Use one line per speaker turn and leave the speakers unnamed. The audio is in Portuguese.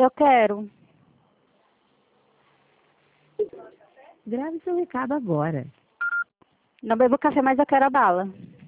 Eu quero.
Grave seu recado agora.
Não bebo café, mas eu quero a bala.